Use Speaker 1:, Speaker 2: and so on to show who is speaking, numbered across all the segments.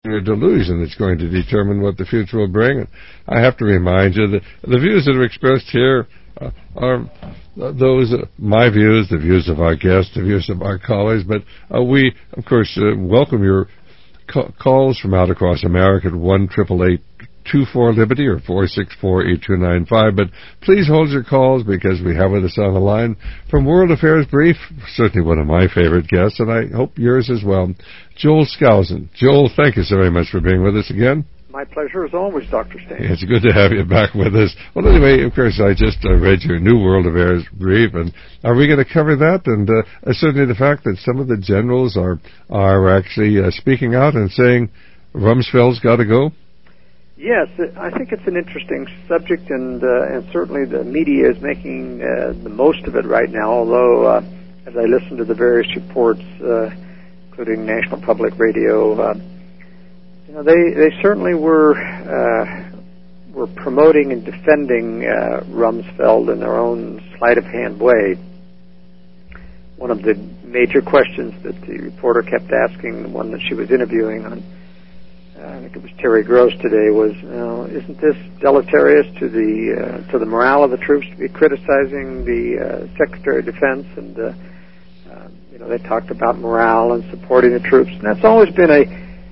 Speaker 1: a delusion that's going to determine what the future will bring. And I have to remind you that the views that are expressed here are those, my views, the views of our guests, the views of our colleagues, but we, of course, welcome your calls from out across America at 1-888-24-LIBERTY or 464-8295. But please hold your calls because we have with us on the line from World Affairs Brief, certainly one of my favorite guests, and I hope yours as well, Joel Skousen. Joel, thank you so very much for being with us again.
Speaker 2: My pleasure as always, Dr. Stain.
Speaker 1: It's good to have you back with us. Well, anyway, of course, I just read your new World Affairs Brief, and are we going to cover that? And certainly the fact that some of the generals are actually speaking out and saying Rumsfeld's got to go?
Speaker 2: Yes, I think it's an interesting subject, and certainly the media is making the most of it right now, although as I listen to the various reports, including National Public Radio, they certainly were promoting and defending Rumsfeld in their own sleight-of-hand way. One of the major questions that the reporter kept asking, the one that she was interviewing on, I think it was Terry Gross today, was, isn't this deleterious to the morale of the troops to be criticizing the Secretary of Defense? And they talked about morale and supporting the troops, and that's always been a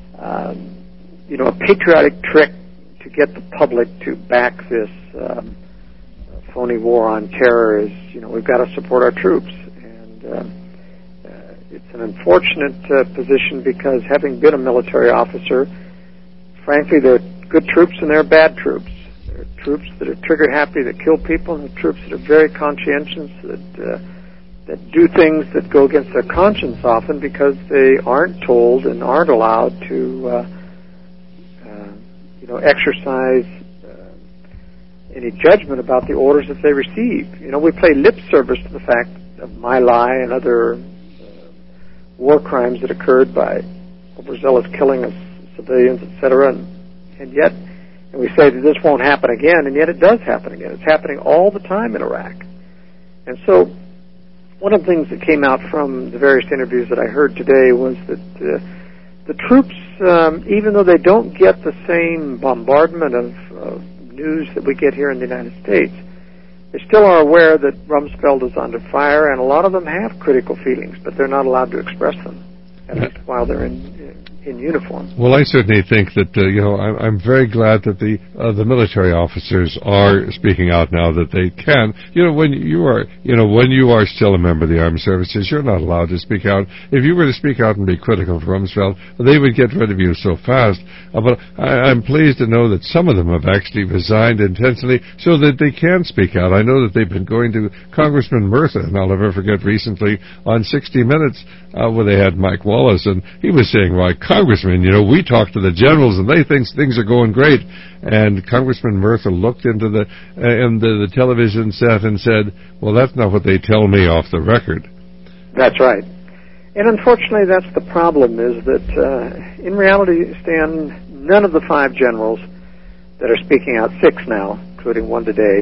Speaker 2: patriotic trick to get the public to back this phony war on terror. Is we've got to support our troops, and it's an unfortunate position because having been a military officer, frankly, there are good troops and there are bad troops. There are troops that are trigger happy that kill people, and there are troops that are very conscientious that do things that go against their conscience often because they aren't told and aren't allowed to exercise any judgment about the orders that they receive. We pay lip service to the fact of My Lai and other war crimes that occurred by overzealous killing of civilians, etc., and yet we say that this won't happen again, and yet it does happen again. It's happening all the time in Iraq. And so one of the things that came out from the various interviews that I heard today was that the troops, even though they don't get the same bombardment of news that we get here in the United States, they still are aware that Rumsfeld is under fire, and a lot of them have critical feelings, but they're not allowed to express them, at least while they're in uniform.
Speaker 1: Well, I certainly think that I'm very glad that the military officers are speaking out now that they can. When you are still a member of the armed services, you're not allowed to speak out. If you were to speak out and be critical of Rumsfeld, they would get rid of you so fast. But I'm pleased to know that some of them have actually resigned intentionally so that they can speak out. I know that they've been going to Congressman Murtha, and I'll never forget recently on 60 Minutes where they had Mike Wallace, and he was saying, right, Congressman, we talked to the generals and they think things are going great. And Congressman Murtha looked into the television set and said, well, that's not what they tell me off the record.
Speaker 2: That's right. And unfortunately, that's the problem, is that in reality, Stan, none of the 5 generals that are speaking out, 6 now, including one today,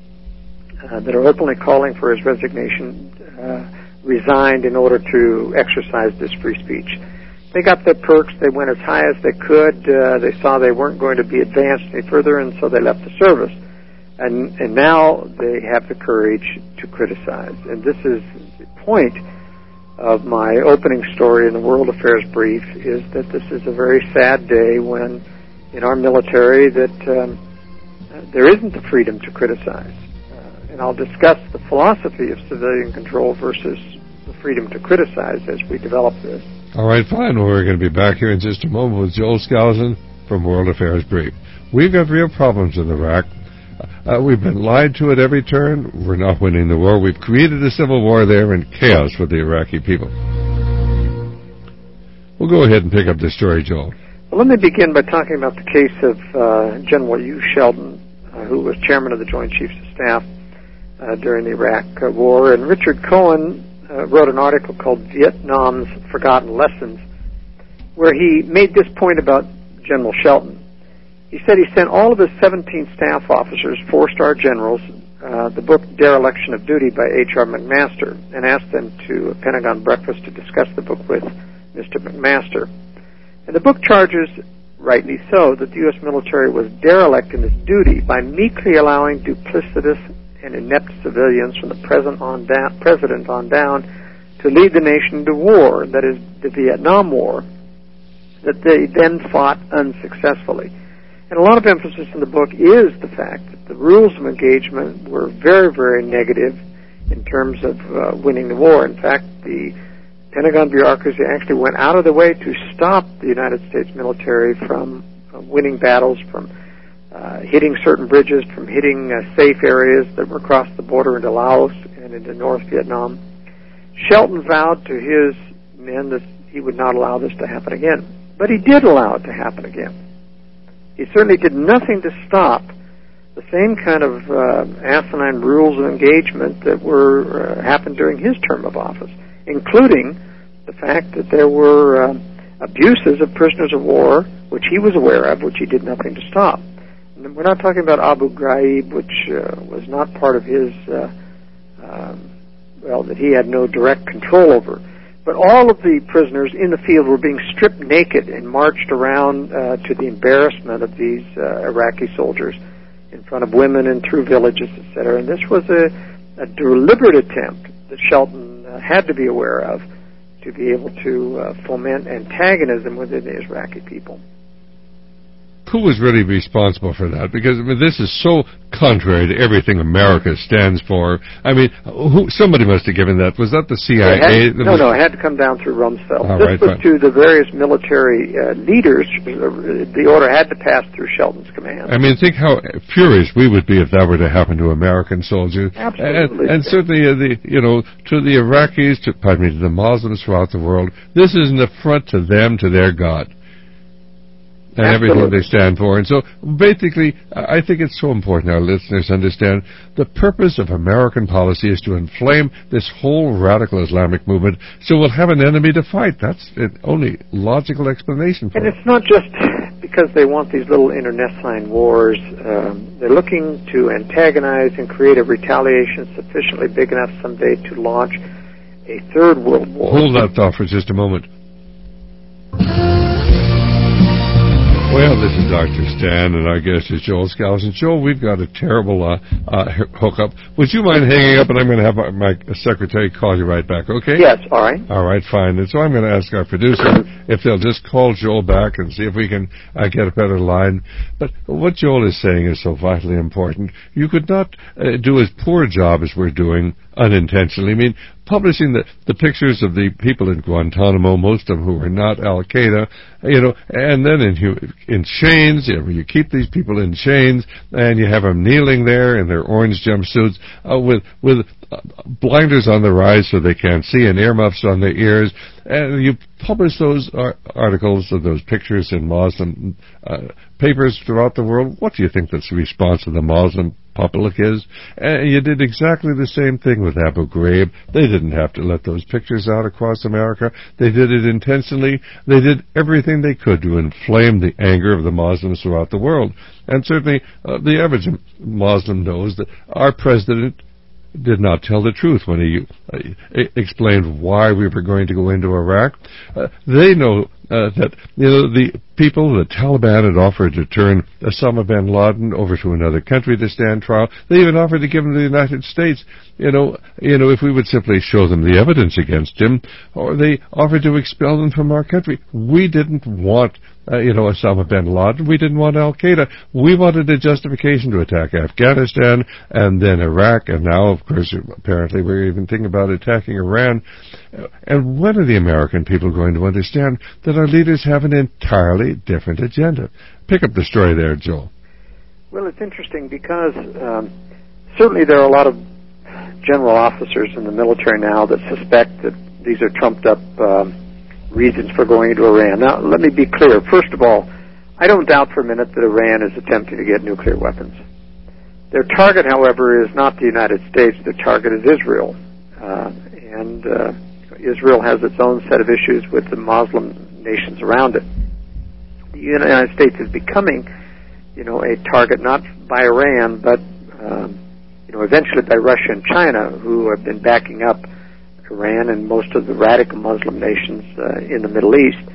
Speaker 2: that are openly calling for his resignation, resigned in order to exercise this free speech. They got their perks. They went as high as they could. They saw they weren't going to be advanced any further, and so they left the service. And now they have the courage to criticize. And this is the point of my opening story in the World Affairs Brief, is that this is a very sad day when in our military that there isn't the freedom to criticize. And I'll discuss the philosophy of civilian control versus the freedom to criticize as we develop this.
Speaker 1: All right, fine. Well, we're going to be back here in just a moment with Joel Skousen from World Affairs Brief. We've got real problems in Iraq. We've been lied to at every turn. We're not winning the war. We've created a civil war there and chaos for the Iraqi people. We'll go ahead and pick up this story, Joel.
Speaker 2: Well, let me begin by talking about the case of General Hugh Sheldon, who was chairman of the Joint Chiefs of Staff during the Iraq War. And Richard Cohen wrote an article called Vietnam's Forgotten Lessons, where he made this point about General Shelton. He said he sent all of his 17 staff officers, 4-star generals, the book Dereliction of Duty by H.R. McMaster, and asked them to a Pentagon breakfast to discuss the book with Mr. McMaster. And the book charges rightly so, that the U.S. military was derelict in its duty by meekly allowing duplicitous and inept civilians from the president on down to lead the nation to war, that is, the Vietnam War, that they then fought unsuccessfully. And a lot of emphasis in the book is the fact that the rules of engagement were very, very negative in terms of winning the war. In fact, the Pentagon bureaucracy actually went out of the way to stop the United States military from winning battles, from hitting certain bridges, from hitting safe areas that were across the border into Laos and into North Vietnam. Shelton vowed to his men that he would not allow this to happen again. But he did allow it to happen again. He certainly did nothing to stop the same kind of asinine rules of engagement that were happened during his term of office, including the fact that there were abuses of prisoners of war, which he was aware of, which he did nothing to stop. And we're not talking about Abu Ghraib, which was not part of his, that he had no direct control over. But all of the prisoners in the field were being stripped naked and marched around to the embarrassment of these Iraqi soldiers in front of women and through villages, etc. And this was a deliberate attempt that Shelton had to be aware of to be able to foment antagonism within the Iraqi people.
Speaker 1: Who was really responsible for that? Because this is so contrary to everything America stands for. Somebody must have given that. Was that the CIA?
Speaker 2: It had to come down through Rumsfeld.
Speaker 1: This
Speaker 2: was to the various military leaders. The order had to pass through Shelton's command.
Speaker 1: Think how furious we would be if that were to happen to American soldiers.
Speaker 2: Absolutely.
Speaker 1: And certainly, to the Iraqis, to the Muslims throughout the world, this is an affront to them, to their God. And
Speaker 2: Absolutely.
Speaker 1: Everything they stand for. And so, basically, I think it's so important our listeners understand the purpose of American policy is to inflame this whole radical Islamic movement so we'll have an enemy to fight. That's the only logical explanation for it.
Speaker 2: And it's not just because they want these little internecine wars. They're looking to antagonize and create a retaliation sufficiently big enough someday to launch a third world war.
Speaker 1: Hold that thought for just a moment. Well, this is Dr. Stan, and our guest is Joel Scalzo. And Joel, we've got a terrible hookup. Would you mind hanging up, and I'm going to have my secretary call you right back, okay?
Speaker 2: Yes, all right.
Speaker 1: All right, fine. And so I'm going to ask our producer if they'll just call Joel back and see if we can get a better line. But what Joel is saying is so vitally important. You could not do as poor a job as we're doing unintentionally. Publishing the pictures of the people in Guantanamo, most of them who were not Al-Qaeda, and then in chains, you keep these people in chains, and you have them kneeling there in their orange jumpsuits with blinders on their eyes so they can't see and earmuffs on their ears, and you publish those articles of those pictures in Muslim papers throughout the world. What do you think that's the response of the Muslim public is? And you did exactly the same thing with Abu Ghraib. They didn't have to let those pictures out across America. They did it intentionally. They did everything they could to inflame the anger of the Muslims throughout the world. And certainly the average Muslim knows that our president did not tell the truth when he explained why we were going to go into Iraq. They know that the people, the Taliban, had offered to turn Osama bin Laden over to another country to stand trial. They even offered to give him to the United States, if we would simply show them the evidence against him, or they offered to expel them from our country. We didn't want Osama bin Laden. We didn't want Al-Qaeda. We wanted a justification to attack Afghanistan and then Iraq, and now, of course, apparently we're even thinking about attacking Iran. And when are the American people going to understand that our leaders have an entirely different agenda? Pick up the story there, Joel.
Speaker 2: Well, it's interesting because certainly there are a lot of general officers in the military now that suspect that these are trumped-up reasons for going into Iran. Now, let me be clear. First of all, I don't doubt for a minute that Iran is attempting to get nuclear weapons. Their target, however, is not the United States. Their target is Israel. And Israel has its own set of issues with the Muslim nations around it. The United States is becoming, a target not by Iran, but, eventually by Russia and China, who have been backing up Iran and most of the radical Muslim nations in the Middle East.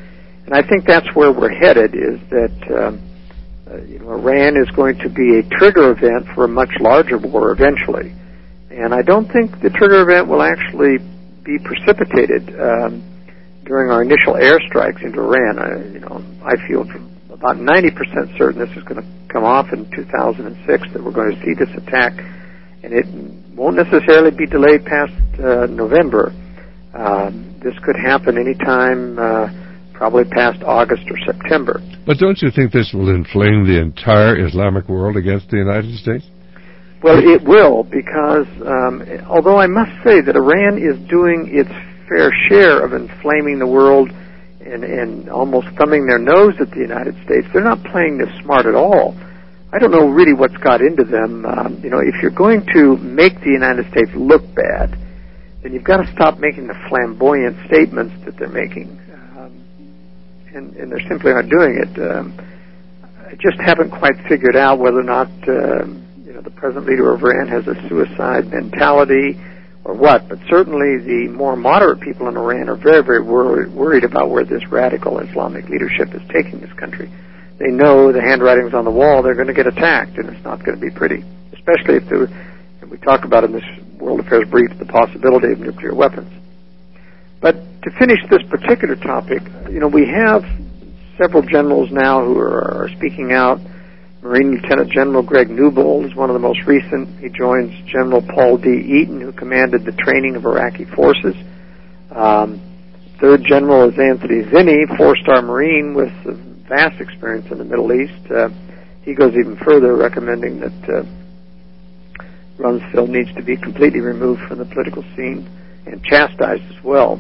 Speaker 2: And I think that's where we're headed, is that Iran is going to be a trigger event for a much larger war eventually. And I don't think the trigger event will actually be precipitated during our initial airstrikes into Iran. I feel about 90% certain this is going to come off in 2006, that we're going to see this attack, and it won't necessarily be delayed past November. This could happen anytime, probably past August or September.
Speaker 1: But don't you think this will inflame the entire Islamic world against the United States?
Speaker 2: Well, it will, because although I must say that Iran is doing its fair share of inflaming the world and almost thumbing their nose at the United States, they're not playing this smart at all. I don't know really what's got into them. If you're going to make the United States look bad, then you've got to stop making the flamboyant statements that they're making. And they simply aren't doing it. I just haven't quite figured out whether or not the present leader of Iran has a suicide mentality or what. But certainly the more moderate people in Iran are very, very worried about where this radical Islamic leadership is taking this country. They know the handwriting's on the wall. They're going to get attacked, and it's not going to be pretty, especially if and we talk about in this World Affairs Brief the possibility of nuclear weapons. But to finish this particular topic, we have several generals now who are speaking out. Marine Lieutenant General Greg Newbold is one of the most recent. He joins General Paul D. Eaton, who commanded the training of Iraqi forces. Third general is Anthony Zinni, four-star Marine with vast experience in the Middle East. He goes even further, recommending that Rumsfeld needs to be completely removed from the political scene and chastised as well.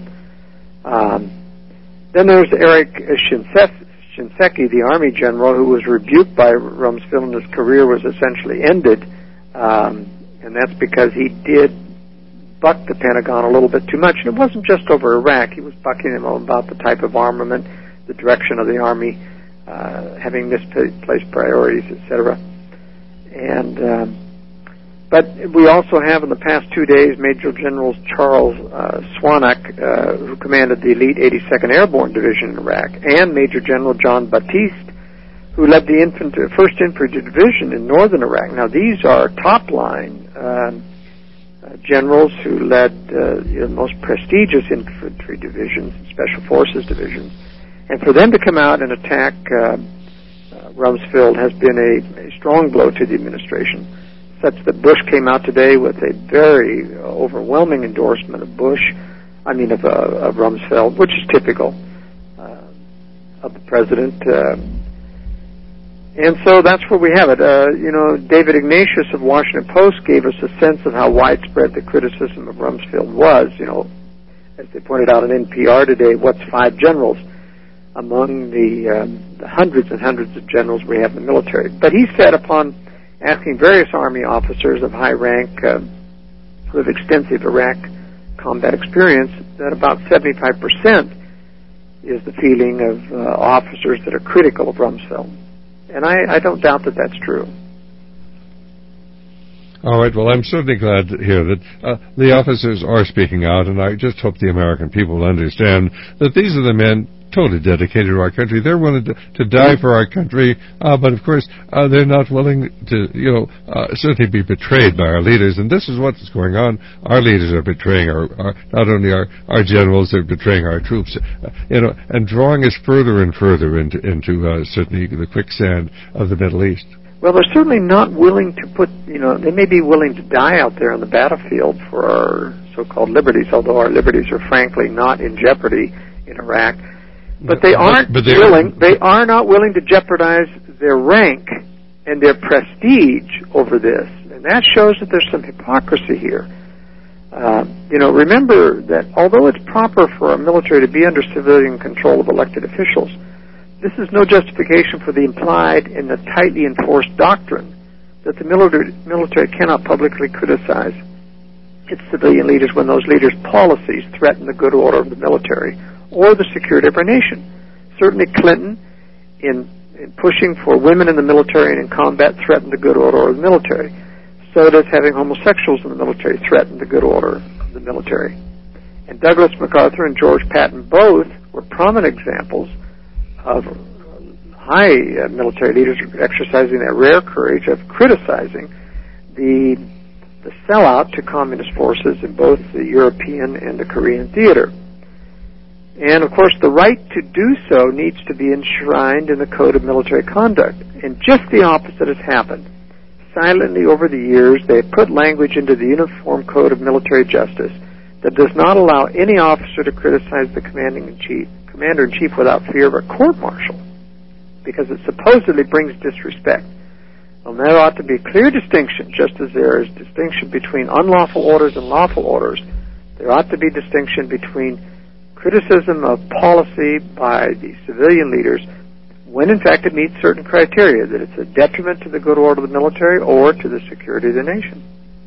Speaker 2: Then there's Eric Shinseki, the Army general, who was rebuked by Rumsfeld and his career was essentially ended, and that's because he did buck the Pentagon a little bit too much. And it wasn't just over Iraq. He was bucking them about the type of armament, the direction of the Army, having misplaced priorities, etc. But we also have in the past 2 days Major General Charles Swanak, who commanded the elite 82nd Airborne Division in Iraq, and Major General John Batiste, who led the 1st Infantry Division in northern Iraq. Now, these are top-line generals who led the most prestigious infantry divisions, special forces divisions. And for them to come out and attack Rumsfeld has been a strong blow to the administration, such that Bush came out today with a very overwhelming endorsement of of Rumsfeld, which is typical of the president. And so that's where we have it. David Ignatius of Washington Post gave us a sense of how widespread the criticism of Rumsfeld was. As they pointed out on NPR today, what's 5 generals among the hundreds and hundreds of generals we have in the military? But he said, upon asking various Army officers of high rank who have extensive Iraq combat experience, that about 75% is the feeling of officers that are critical of Rumsfeld. And I don't doubt that that's true.
Speaker 1: All right, well, I'm certainly glad to hear that the officers are speaking out, and I just hope the American people will understand that these are the men totally dedicated to our country. They're willing to die for our country, but of course they're not willing to, certainly be betrayed by our leaders. And this is what's going on. Our leaders are betraying not only our generals, they're betraying our troops, and drawing us further and further into certainly the quicksand of the Middle East.
Speaker 2: Well, they're certainly not willing to put, they may be willing to die out there on the battlefield for our so-called liberties, although our liberties are frankly not in jeopardy in Iraq. But they are not willing to jeopardize their rank and their prestige over this. And that shows that there's some hypocrisy here. Remember that although it's proper for our military to be under civilian control of elected officials, this is no justification for the implied and the tightly enforced doctrine that the military cannot publicly criticize its civilian leaders when those leaders' policies threaten the good order of the military or the security of our nation. Certainly Clinton, in pushing for women in the military and in combat, threatened the good order of the military. So does having homosexuals in the military threaten the good order of the military. And Douglas MacArthur and George Patton both were prominent examples of high military leaders exercising that rare courage of criticizing the sellout to communist forces in both the European and the Korean theater. And, of course, the right to do so needs to be enshrined in the Code of Military Conduct. And just the opposite has happened. Silently over the years, they have put language into the Uniform Code of Military Justice that does not allow any officer to criticize the commander-in-chief without fear of a court-martial, because it supposedly brings disrespect. Well, there ought to be a clear distinction, just as there is distinction between unlawful orders and lawful orders. There ought to be distinction between criticism of policy by the civilian leaders when, in fact, it meets certain criteria, that it's a detriment to the good order of the military or to the security of the nation.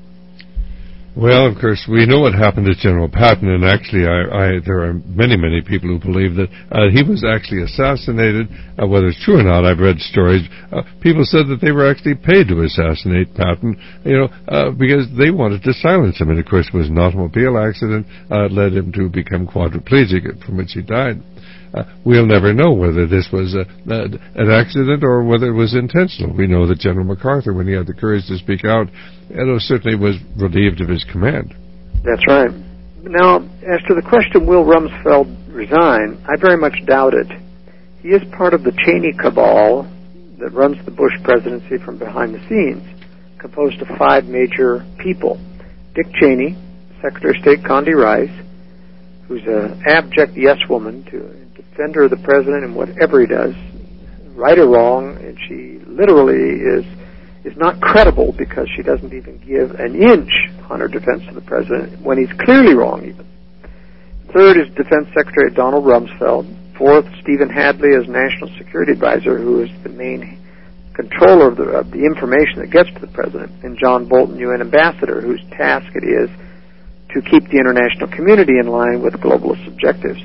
Speaker 1: Well, of course, we know what happened to General Patton, and actually there are many people who believe that he was actually assassinated. Whether it's true or not, I've read stories. People said that they were actually paid to assassinate Patton, because they wanted to silence him. And, of course, it was an automobile accident led him to become quadriplegic, from which he died. We'll never know whether this was an accident or whether it was intentional. We know that General MacArthur, when he had the courage to speak out, certainly was relieved of his command.
Speaker 2: That's right. Now, as to the question, will Rumsfeld resign, I very much doubt it. He is part of the Cheney cabal that runs the Bush presidency from behind the scenes, composed of 5 major people. Dick Cheney, Secretary of State Condi Rice, who's an abject yes-woman, defender of the president in whatever he does, right or wrong, and she literally is not credible because she doesn't even give an inch on her defense of the president when he's clearly wrong even. Third is Defense Secretary Donald Rumsfeld. Fourth, Stephen Hadley as National Security Advisor, who is the main controller of the information that gets to the president, and John Bolton, UN Ambassador, whose task it is to keep the international community in line with globalist objectives.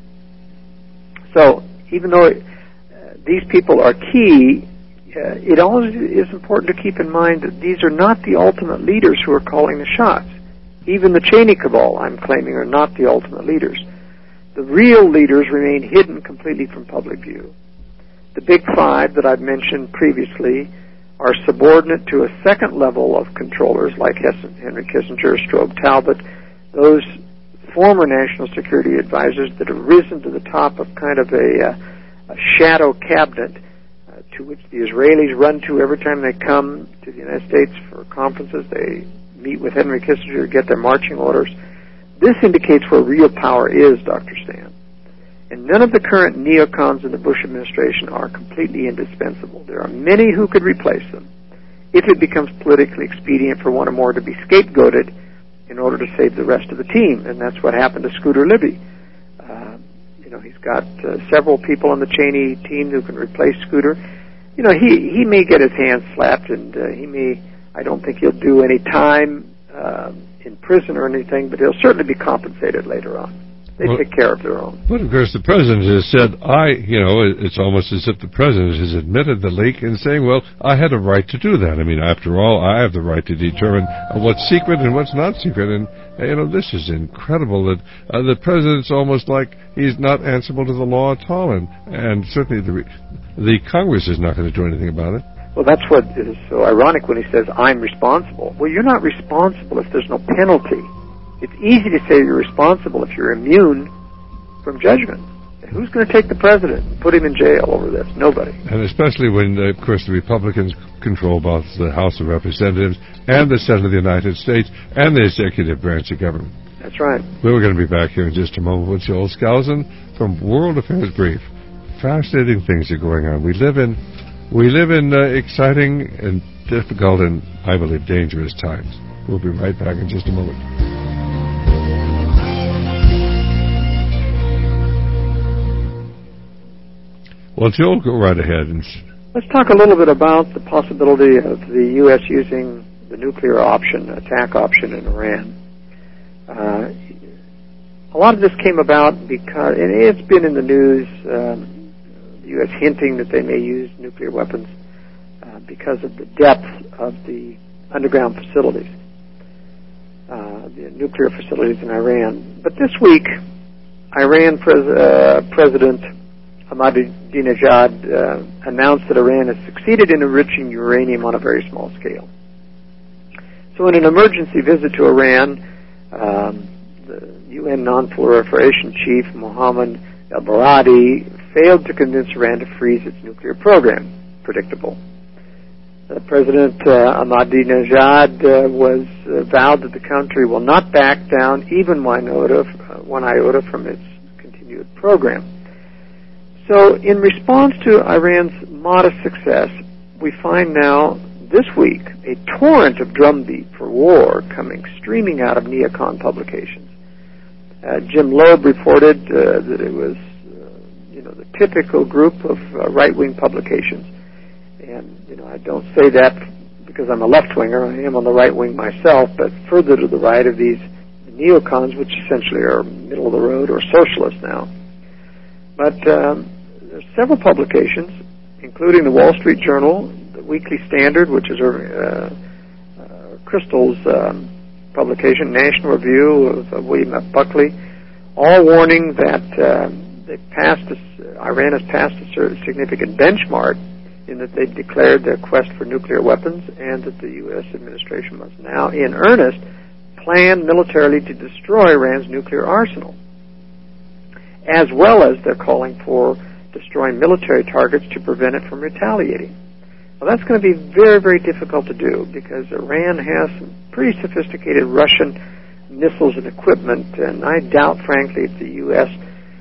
Speaker 2: So, even though these people are key, it always is important to keep in mind that these are not the ultimate leaders who are calling the shots. Even the Cheney cabal, I'm claiming, are not the ultimate leaders. The real leaders remain hidden completely from public view. The Big Five that I've mentioned previously are subordinate to a second level of controllers like Henry Kissinger, Strobe Talbot, those former national security advisors that have risen to the top of kind of a shadow cabinet to which the Israelis run to every time they come to the United States for conferences. They meet with Henry Kissinger to get their marching orders. This indicates where real power is, Dr. Stan. And none of the current neocons in the Bush administration are completely indispensable. There are many who could replace them if it becomes politically expedient for one or more to be scapegoated in order to save the rest of the team. And that's what happened to Scooter Libby. He's got several people on the Cheney team who can replace Scooter. He may get his hands slapped, and I don't think he'll do any time in prison or anything, but he'll certainly be compensated later on. They take care of their own. But,
Speaker 1: of course, the president has said, it's almost as if the president has admitted the leak and saying, well, I had a right to do that. I mean, after all, I have the right to determine what's secret and what's not secret. And, this is incredible that the president's almost like he's not answerable to the law at all. And certainly the Congress is not going to do anything about it.
Speaker 2: Well, that's what is so ironic when he says, I'm responsible. Well, you're not responsible if there's no penalty. It's easy to say you're responsible if you're immune from judgment. Who's going to take the president and put him in jail over this? Nobody.
Speaker 1: And especially when, of course, the Republicans control both the House of Representatives and the Senate of the United States and the executive branch of government.
Speaker 2: That's right.
Speaker 1: We're going to be back here in just a moment with Joel Skousen from World Affairs Brief. Fascinating things are going on. We live in exciting and difficult and, I believe, dangerous times. We'll be right back in just a moment. Well, Joel, go right ahead.
Speaker 2: Let's talk a little bit about the possibility of the U.S. using the nuclear attack option in Iran. A lot of this came about because, and it's been in the news, the U.S. hinting that they may use nuclear weapons because of the depth of the underground facilities, the nuclear facilities in Iran. But this week, Iran President Ahmadinejad announced that Iran has succeeded in enriching uranium on a very small scale. So in an emergency visit to Iran, the UN Non-Proliferation Chief, Mohammad El-Baradi, failed to convince Iran to freeze its nuclear program. Predictable. President Ahmadinejad vowed that the country will not back down even one iota from its continued program. So in response to Iran's modest success, we find now this week a torrent of drumbeat for war coming streaming out of neocon publications. Jim Loeb reported that it was the typical group of right-wing publications. And, I don't say that because I'm a left-winger. I am on the right wing myself, but further to the right of these neocons, which essentially are middle-of-the-road or socialists now. But there's several publications, including the Wall Street Journal, the Weekly Standard, which is Crystal's publication, National Review of William F. Buckley, all warning that Iran has passed a significant benchmark in that they've declared their quest for nuclear weapons and that the U.S. administration must now, in earnest, plan militarily to destroy Iran's nuclear arsenal, as well as they're calling for destroying military targets to prevent it from retaliating. Well, that's going to be very, very difficult to do because Iran has some pretty sophisticated Russian missiles and equipment, and I doubt, frankly, if the U.S.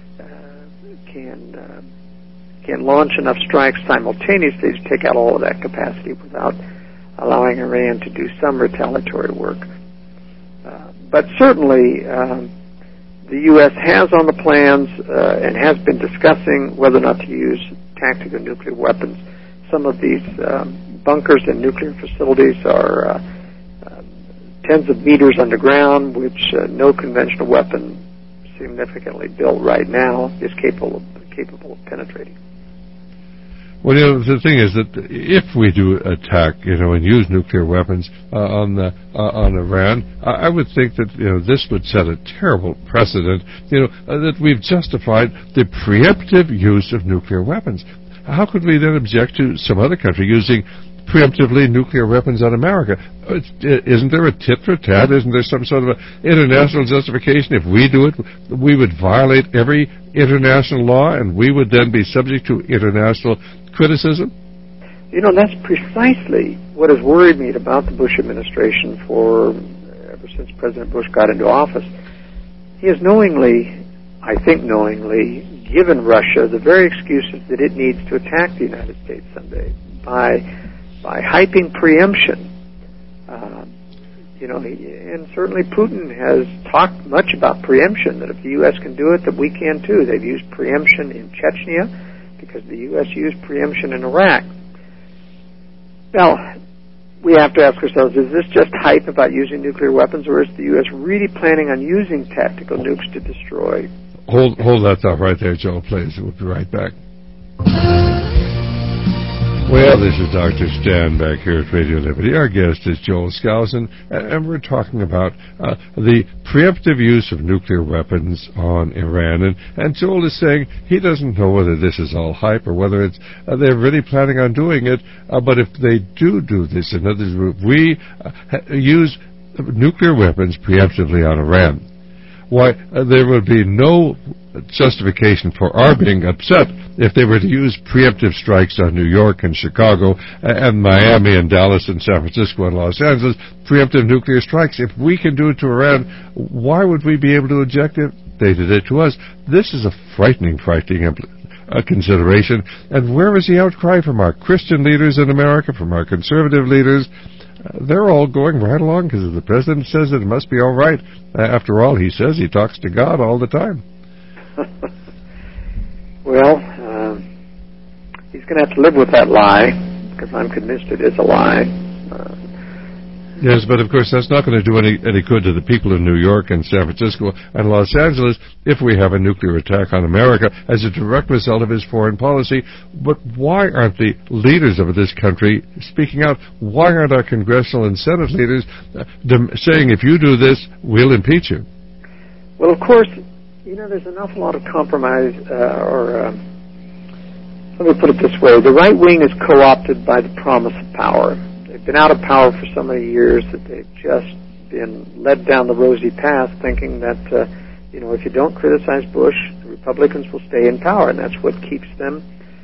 Speaker 2: can launch enough strikes simultaneously to take out all of that capacity without allowing Iran to do some retaliatory work. But certainly, the U.S. has on the plans and has been discussing whether or not to use tactical nuclear weapons. Some of these bunkers in nuclear facilities are tens of meters underground, which no conventional weapon significantly built right now is capable of penetrating.
Speaker 1: Well, the thing is that if we do attack, and use nuclear weapons on Iran, I would think that this would set a terrible precedent. That we've justified the preemptive use of nuclear weapons. How could we then object to some other country using preemptively nuclear weapons on America? Isn't there a tit for tat? Isn't there some sort of international justification? If we do it, we would violate every international law, and we would then be subject to international criticism?
Speaker 2: That's precisely what has worried me about the Bush administration ever since President Bush got into office. He has knowingly given Russia the very excuses that it needs to attack the United States someday by hyping preemption. And certainly Putin has talked much about preemption, that if the U.S. can do it, that we can too. They've used preemption in Chechnya because the U.S. used preemption in Iraq. Now, we have to ask ourselves, is this just hype about using nuclear weapons, or is the U.S. really planning on using tactical nukes to destroy?
Speaker 1: Hold that thought right there, Joel, please. We'll be right back. Well, this is Dr. Stan back here at Radio Liberty. Our guest is Joel Skousen, and we're talking about the preemptive use of nuclear weapons on Iran. And Joel is saying he doesn't know whether this is all hype or whether it's they're really planning on doing it. But if they do this, in other words, we use nuclear weapons preemptively on Iran, why, there would be no justification for our being upset if they were to use preemptive strikes on New York and Chicago and Miami and Dallas and San Francisco and Los Angeles, preemptive nuclear strikes. If we can do it to Iran, why would we be able to object if they did it to us? This is a frightening consideration. And where is the outcry from our Christian leaders in America, from our conservative leaders? They're all going right along because the president says it must be all right. After all, he says he talks to God all the time.
Speaker 2: Well, he's going to have to live with that lie because I'm convinced it is a lie.
Speaker 1: Yes, but of course that's not going to do any good to the people in New York and San Francisco and Los Angeles if we have a nuclear attack on America as a direct result of his foreign policy. But why aren't the leaders of this country speaking out? Why aren't our congressional and Senate leaders saying, if you do this, we'll impeach you?
Speaker 2: Well, of course, there's an awful lot of compromise or Let me put it this way. The right wing is co-opted by the promise of power. They've been out of power for so many years that they've just been led down the rosy path thinking that, if you don't criticize Bush, the Republicans will stay in power, and that's what keeps them,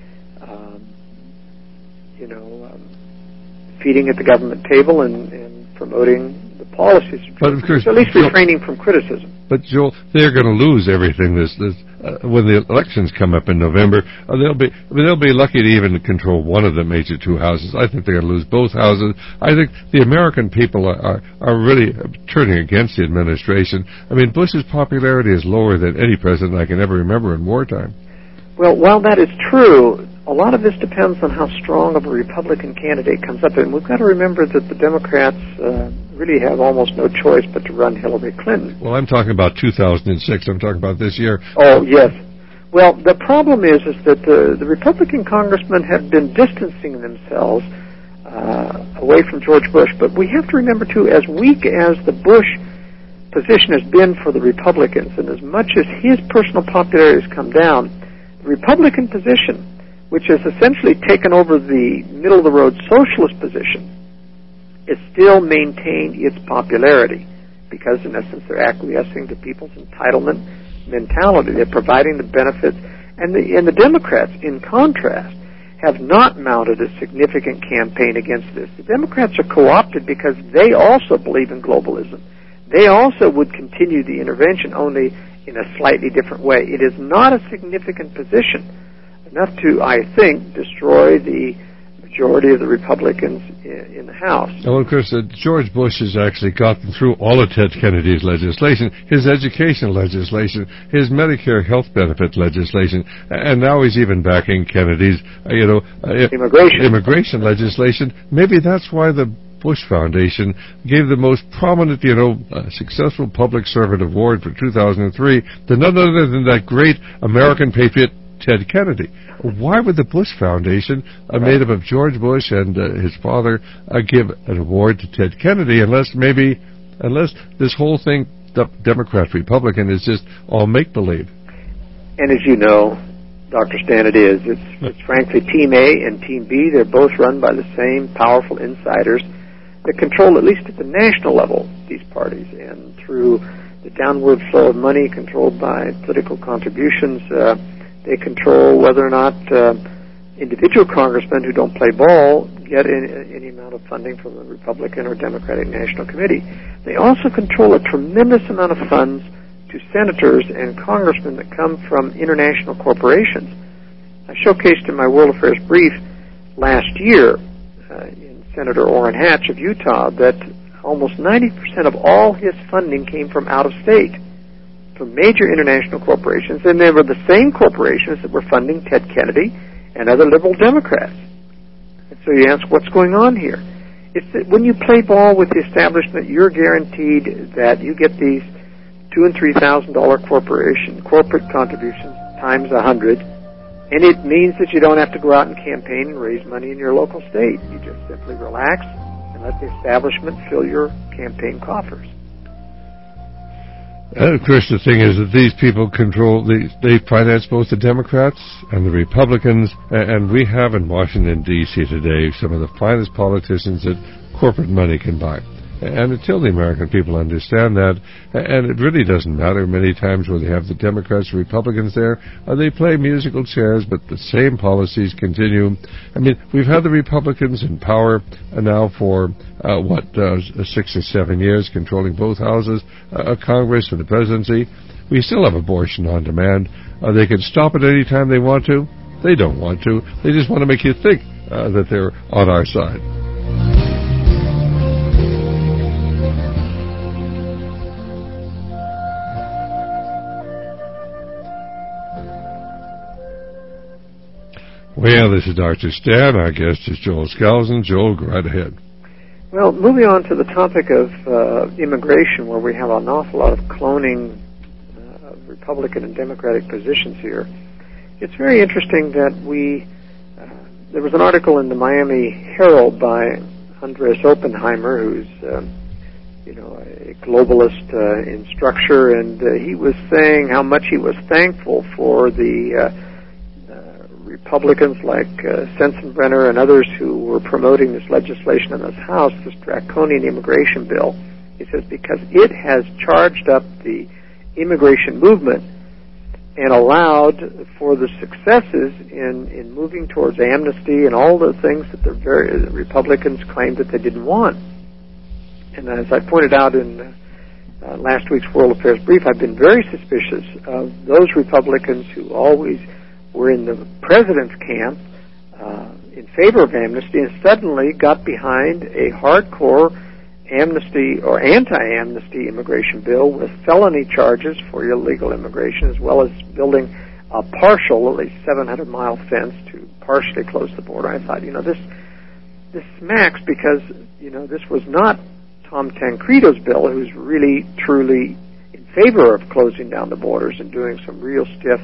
Speaker 2: feeding at the government table and promoting the policies.
Speaker 1: But of course,
Speaker 2: at least refraining from criticism.
Speaker 1: But Joel, they're going to lose everything. When the elections come up in November, they'll be lucky to even control one of the major two houses. I think they're going to lose both houses. I think the American people are really turning against the administration. I mean, Bush's popularity is lower than any president I can ever remember in wartime.
Speaker 2: Well, while that is true, a lot of this depends on how strong of a Republican candidate comes up. And we've got to remember that the Democrats really have almost no choice but to run Hillary Clinton.
Speaker 1: Well, I'm talking about 2006. I'm talking about this year.
Speaker 2: Oh, yes. Well, the problem is that the Republican congressmen have been distancing themselves away from George Bush. But we have to remember, too, as weak as the Bush position has been for the Republicans, and as much as his personal popularity has come down, the Republican position, which has essentially taken over the middle-of-the-road socialist position, is still maintained its popularity because, in essence, they're acquiescing to people's entitlement mentality. They're providing the benefits. And the Democrats, in contrast, have not mounted a significant campaign against this. The Democrats are co-opted because they also believe in globalism. They also would continue the intervention, only in a slightly different way. It is not a significant position, enough to, I think, destroy the majority of the Republicans in the House.
Speaker 1: Well, of course, George Bush has actually gotten through all of Ted Kennedy's legislation, his education legislation, his Medicare health benefit legislation, and now he's even backing Kennedy's, immigration legislation. Maybe that's why the Bush Foundation gave the most prominent, successful public servant award for 2003 to none other than that great American patriot, Ted Kennedy. Why would the Bush Foundation, made up of George Bush and his father, give an award to Ted Kennedy unless this whole thing, Democrat-Republican, is just all make-believe?
Speaker 2: And as you know, Dr. Stan, it's frankly Team A and Team B. They're both run by the same powerful insiders that control, at least at the national level, these parties. And through the downward flow of money controlled by political contributions, they control whether or not individual congressmen who don't play ball get any amount of funding from the Republican or Democratic National Committee. They also control a tremendous amount of funds to senators and congressmen that come from international corporations. I showcased in my World Affairs Brief last year in Senator Orrin Hatch of Utah that almost 90% of all his funding came from out of state, from major international corporations, and they were the same corporations that were funding Ted Kennedy and other liberal Democrats. And so you ask, what's going on here? It's that when you play ball with the establishment, you're guaranteed that you get these $2,000 and $3,000 corporate contributions times 100, and it means that you don't have to go out and campaign and raise money in your local state. You just simply relax and let the establishment fill your campaign coffers.
Speaker 1: And of course, the thing is that these people they finance both the Democrats and the Republicans, and we have in Washington, D.C. today some of the finest politicians that corporate money can buy. And until the American people understand that, and it really doesn't matter many times whether they have the Democrats or Republicans there, they play musical chairs, but the same policies continue. I mean, we've had the Republicans in power now for, 6 or 7 years, controlling both houses, Congress and the presidency. We still have abortion on demand. They can stop it any time they want to. They don't want to. They just want to make you think that they're on our side. Well, this is Dr. Stan. Our guest is Joel Skousen. Joel, go right ahead.
Speaker 2: Well, moving on to the topic of immigration, where we have an awful lot of cloning of Republican and Democratic positions here, it's very interesting that there was an article in the Miami Herald by Andreas Oppenheimer, who's a globalist in structure, and he was saying how much he was thankful for the Republicans like Sensenbrenner and others who were promoting this legislation in this House, this draconian immigration bill. He says because it has charged up the immigration movement and allowed for the successes in moving towards amnesty and all the things that the Republicans claimed that they didn't want. And as I pointed out in last week's World Affairs Brief, I've been very suspicious of those Republicans who always were in the president's camp in favor of amnesty and suddenly got behind a hardcore amnesty or anti-amnesty immigration bill with felony charges for illegal immigration, as well as building a partial, at least 700-mile fence to partially close the border. I thought, this smacks because, this was not Tom Tancredo's bill, who's really, truly in favor of closing down the borders and doing some real stiff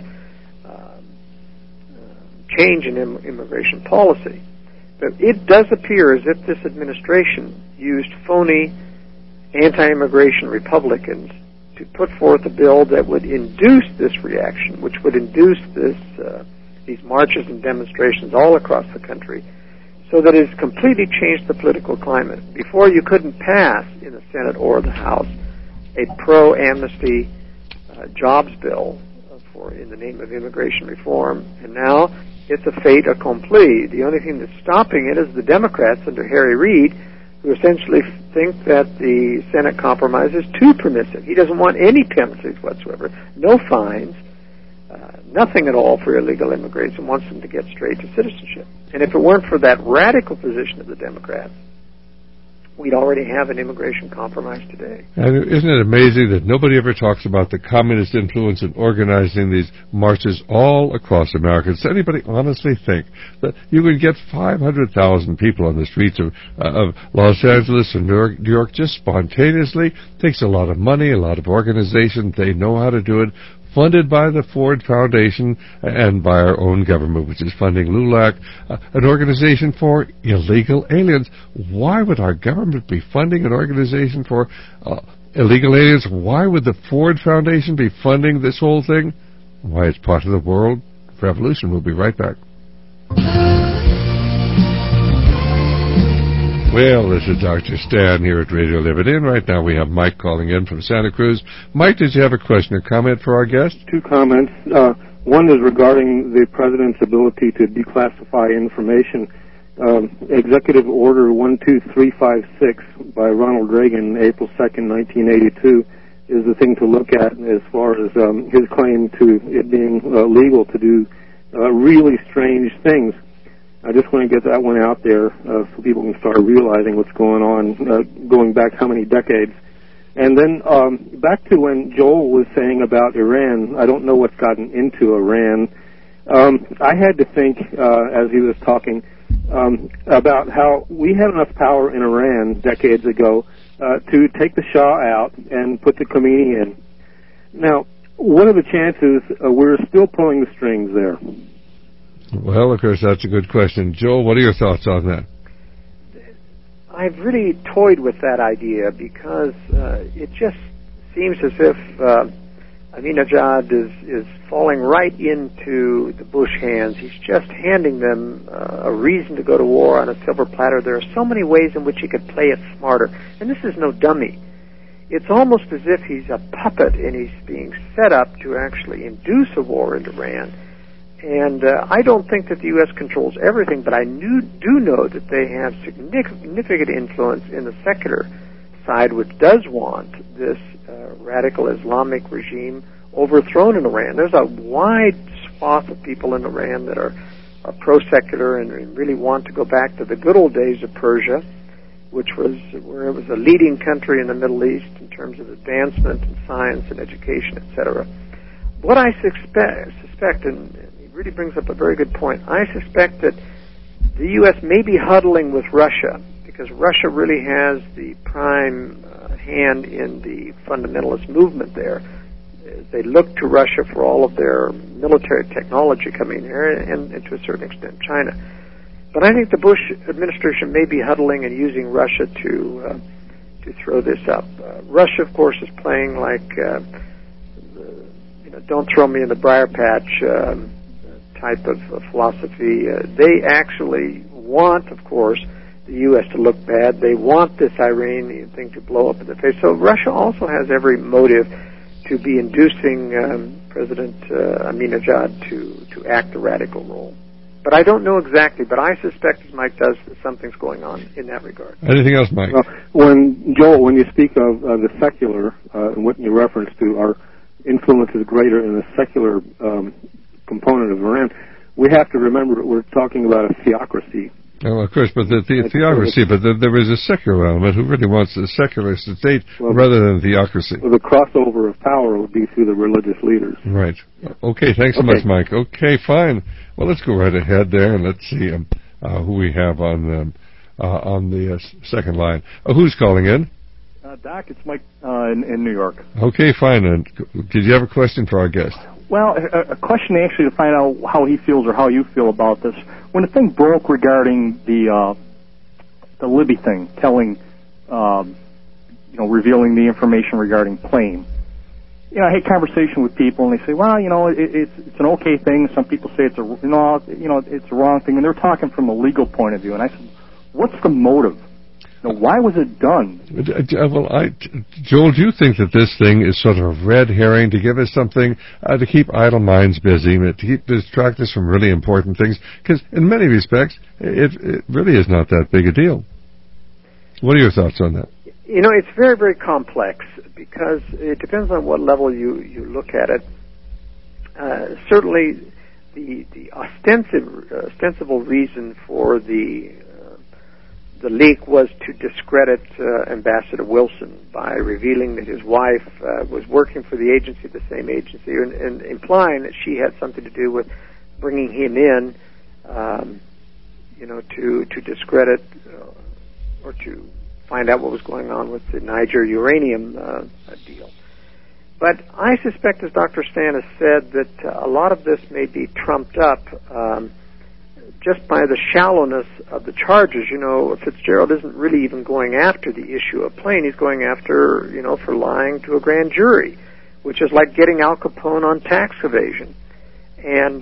Speaker 2: change in immigration policy. But it does appear as if this administration used phony anti-immigration Republicans to put forth a bill that would induce this reaction, which would induce these marches and demonstrations all across the country, so that it's completely changed the political climate. Before, you couldn't pass in the Senate or the House a pro-amnesty jobs bill in the name of immigration reform, and now it's a fait accompli. The only thing that's stopping it is the Democrats under Harry Reid, who essentially think that the Senate compromise is too permissive. He doesn't want any penalties whatsoever, no fines, nothing at all for illegal immigrants, and wants them to get straight to citizenship. And if it weren't for that radical position of the Democrats, we'd already have an immigration compromise today.
Speaker 1: And isn't it amazing that nobody ever talks about the communist influence in organizing these marches all across America? Does anybody honestly think that you could get 500,000 people on the streets of Los Angeles and New York just spontaneously? It takes a lot of money, a lot of organization. They know how to do it. Funded by the Ford Foundation and by our own government, which is funding LULAC, an organization for illegal aliens. Why would our government be funding an organization for illegal aliens? Why would the Ford Foundation be funding this whole thing? Why, it's part of the world revolution. We'll be right back. Well, this is Dr. Stan here at Radio Liberty, and right now we have Mike calling in from Santa Cruz. Mike, did you have a question or comment for our guest?
Speaker 3: Two comments. One is regarding the President's ability to declassify information. Executive Order 12356 by Ronald Reagan, April 2nd, 1982, is the thing to look at as far as his claim to it being legal to do really strange things. I just want to get that one out there so people can start realizing what's going on, going back how many decades. And then back to when Joel was saying about Iran, I don't know what's gotten into Iran. I had to think, as he was talking, about how we had enough power in Iran decades ago to take the Shah out and put the Khomeini in. Now, what are the chances we're still pulling the strings there?
Speaker 1: Well, of course, that's a good question. Joel, what are your thoughts on that?
Speaker 2: I've really toyed with that idea because it just seems as if Ahmadinejad is falling right into the Bush hands. He's just handing them a reason to go to war on a silver platter. There are so many ways in which he could play it smarter. And this is no dummy. It's almost as if he's a puppet and he's being set up to actually induce a war in Iran. And I don't think that the U.S. controls everything, but I do know that they have significant influence in the secular side, which does want this radical Islamic regime overthrown in Iran. There's a wide swath of people in Iran that are pro-secular and really want to go back to the good old days of Persia, which was where it was a leading country in the Middle East in terms of advancement in science and education, etc. What I suspect, and it really brings up a very good point, I suspect that the U.S. may be huddling with Russia, because Russia really has the prime hand in the fundamentalist movement there. They look to Russia for all of their military technology coming there, and to a certain extent China. But I think the Bush administration may be huddling and using Russia to throw this up. Russia, of course, is playing like don't throw me in the briar patch type of philosophy. They actually want, of course, the U.S. to look bad. They want this Iranian thing to blow up in their face. So Russia also has every motive to be inducing President Ahmadinejad to act a radical role. But I don't know exactly, but I suspect, as Mike does, that something's going on in that regard.
Speaker 1: Anything else, Mike?
Speaker 3: When you speak of the secular, and what you reference to, our influence is greater in the secular component of Iran, we have to remember we're talking about a theocracy.
Speaker 1: Oh, of course, but the theocracy, but there is a secular element who really wants a secular state rather than theocracy.
Speaker 3: Well, the crossover of power would be through the religious leaders.
Speaker 1: Right. Okay, thanks so much, Mike. Okay, fine. Well, let's go right ahead there, and let's see who we have on the second line. Who's calling in?
Speaker 4: Doc, it's Mike in New York.
Speaker 1: Okay, fine. And did you have a question for our guest?
Speaker 4: Well, a question actually to find out how he feels or how you feel about this. When the thing broke regarding the Libby thing, telling, revealing the information regarding plane, I had conversation with people, and they say, well, it's an okay thing. Some people say it's a wrong thing, and they're talking from a legal point of view. And I said, what's the motive? Why was it done?
Speaker 1: Joel, do you think that this thing is sort of a red herring to give us something to keep idle minds busy, to distract us from really important things? Because in many respects, it really is not that big a deal. What are your thoughts on that?
Speaker 2: It's very, very complex because it depends on what level you look at it. Certainly, the ostensible reason for the leak was to discredit Ambassador Wilson by revealing that his wife was working for the agency, the same agency, and implying that she had something to do with bringing him in, to discredit or to find out what was going on with the Niger uranium deal. But I suspect, as Dr. Stan has said, that a lot of this may be trumped up just by the shallowness of the charges. Fitzgerald isn't really even going after the issue of plane. He's going after, for lying to a grand jury, which is like getting Al Capone on tax evasion. And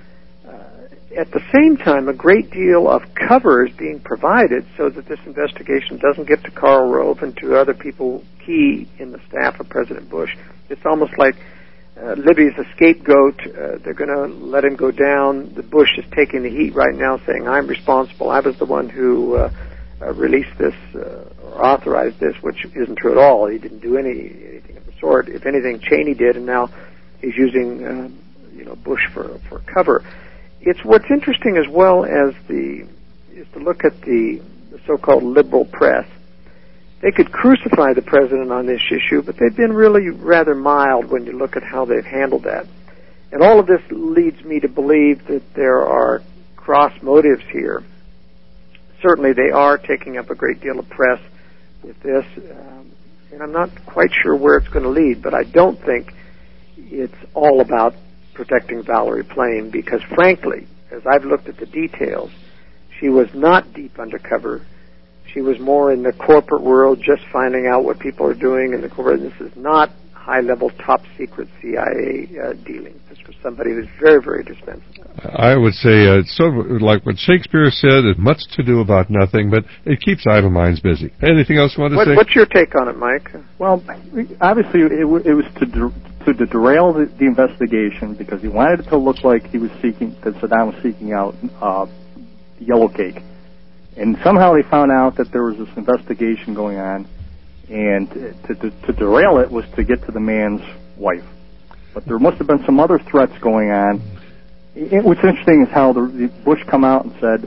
Speaker 2: at the same time, a great deal of cover is being provided so that this investigation doesn't get to Karl Rove and to other people key in the staff of President Bush. It's almost like Libby's a scapegoat. They're going to let him go down. The Bush is taking the heat right now, saying, I'm responsible. I was the one who released this or authorized this, which isn't true at all. He didn't do anything of the sort. If anything, Cheney did, and now he's using Bush for cover. It's what's interesting as well is to look at the so-called liberal press. They could crucify the president on this issue, but they've been really rather mild when you look at how they've handled that. And all of this leads me to believe that there are cross motives here. Certainly they are taking up a great deal of press with this, and I'm not quite sure where it's going to lead, but I don't think it's all about protecting Valerie Plame, because frankly, as I've looked at the details, she was not deep undercover. She was more in the corporate world, just finding out what people are doing in the corporate. This is not high-level, top-secret CIA dealing. This was somebody who's very, very dispensable.
Speaker 1: I would say it's sort of like what Shakespeare said, it's much to do about nothing, but it keeps idle minds busy. Anything else you want to say?
Speaker 2: What's your take on it, Mike?
Speaker 4: Well, obviously it was to derail the investigation because he wanted it to look like that Saddam was seeking out yellow cake. And somehow they found out that there was this investigation going on, and to derail it was to get to the man's wife. But there must have been some other threats going on. What's interesting is how the Bush come out and said,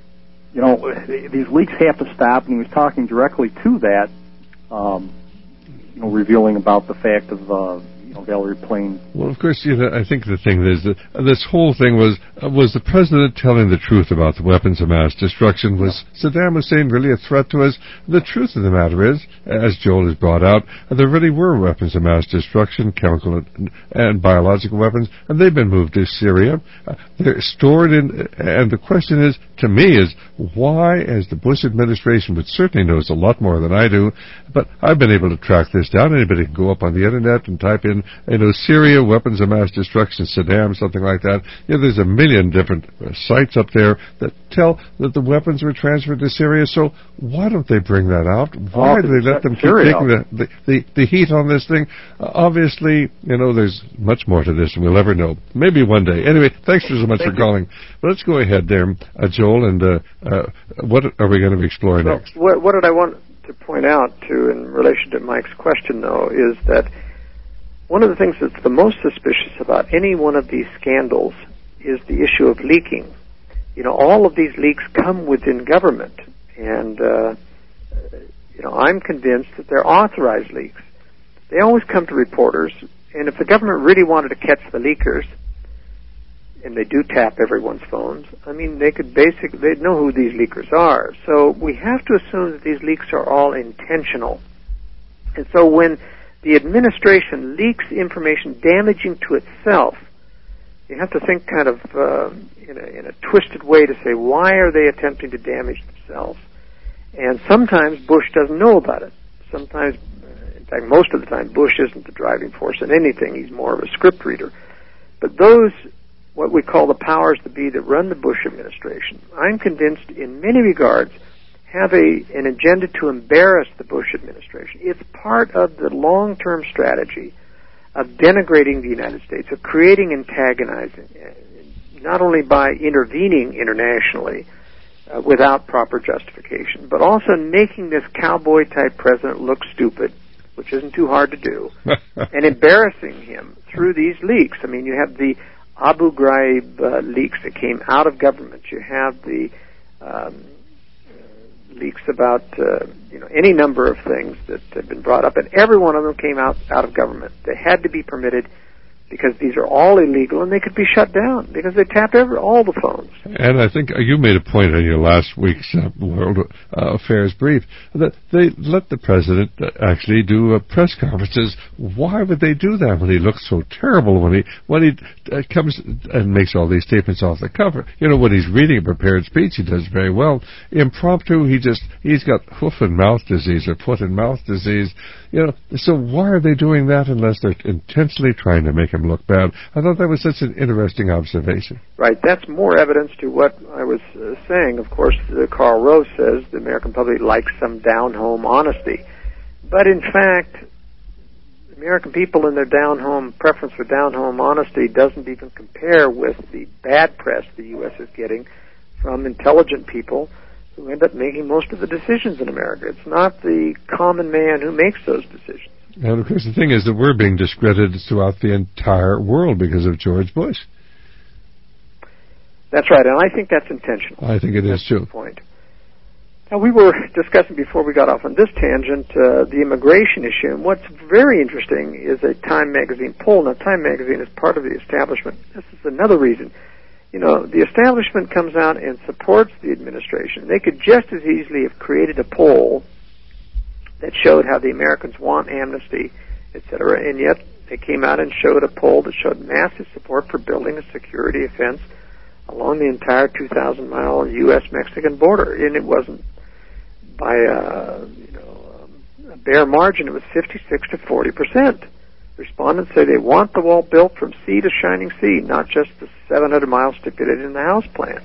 Speaker 4: these leaks have to stop, and he was talking directly to that, revealing about the fact of Valerie Plame.
Speaker 1: Well, of course, I think the thing is that this whole thing was the president telling the truth about the weapons of mass destruction? Was Saddam Hussein really a threat to us? The truth of the matter is, as Joel has brought out, there really were weapons of mass destruction, chemical and biological weapons, and they've been moved to Syria. They're stored and the question is, to me, is why, as the Bush administration, which certainly knows a lot more than I do, but I've been able to track this down. Anybody can go up on the internet and type in Syria, weapons of mass destruction, Saddam, something like that. There's a million different sites up there that tell that the weapons were transferred to Syria. So why don't they bring that out? Why do they let them keep taking the heat on this thing? Obviously, there's much more to this, and we'll never know. Maybe one day. Anyway, thanks so much for calling. But let's go ahead there, Joel, and what are we going to be exploring next?
Speaker 2: What did I want to point out, too, in relation to Mike's question, though, is that one of the things that's the most suspicious about any one of these scandals is the issue of leaking. All of these leaks come within government, and, I'm convinced that they're authorized leaks. They always come to reporters, and if the government really wanted to catch the leakers, and they do tap everyone's phones, they'd know who these leakers are. So we have to assume that these leaks are all intentional. And so when the administration leaks information damaging to itself, you have to think kind of in a twisted way to say, why are they attempting to damage themselves? And sometimes Bush doesn't know about it. Sometimes, in fact, most of the time, Bush isn't the driving force in anything. He's more of a script reader. But those, what we call the powers that be that run the Bush administration, I'm convinced in many regards have an agenda to embarrass the Bush administration. It's part of the long-term strategy of denigrating the United States, of creating antagonizing, not only by intervening internationally without proper justification, but also making this cowboy-type president look stupid, which isn't too hard to do, and embarrassing him through these leaks. You have the Abu Ghraib leaks that came out of government. You have the leaks about any number of things that have been brought up, and every one of them came out of government. They had to be permitted because these are all illegal, and they could be shut down because they tap all the phones.
Speaker 1: And I think you made a point in your last week's World Affairs brief that they let the president actually do press conferences. Why would they do that when he looks so terrible, when he comes and makes all these statements off the cover? When he's reading a prepared speech, he does very well. Impromptu, he's got hoof and mouth disease or foot and mouth disease. So why are they doing that unless they're intentionally trying to make him look bad? I thought that was such an interesting observation.
Speaker 2: Right. That's more evidence to what I was saying. Of course, Karl Rove says the American public likes some down-home honesty. But in fact, the American people and their down-home preference for down-home honesty doesn't even compare with the bad press the U.S. is getting from intelligent people who end up making most of the decisions in America. It's not the common man who makes those decisions.
Speaker 1: And of course the thing is that we're being discredited throughout the entire world because of George Bush.
Speaker 2: That's right, and I think that's intentional.
Speaker 1: I think it is too.
Speaker 2: Point. Now, we were discussing before we got off on this tangent the immigration issue, and what's very interesting is a Time magazine poll. Now, Time magazine is part of the establishment. This is another reason. The establishment comes out and supports the administration. They could just as easily have created a poll that showed how the Americans want amnesty, etc., and yet they came out and showed a poll that showed massive support for building a security fence along the entire 2,000-mile U.S.-Mexican border. And it wasn't by a bare margin. It was 56 to 40%. Respondents say they want the wall built from sea to shining sea, not just the 700 miles stipulated in the House plan.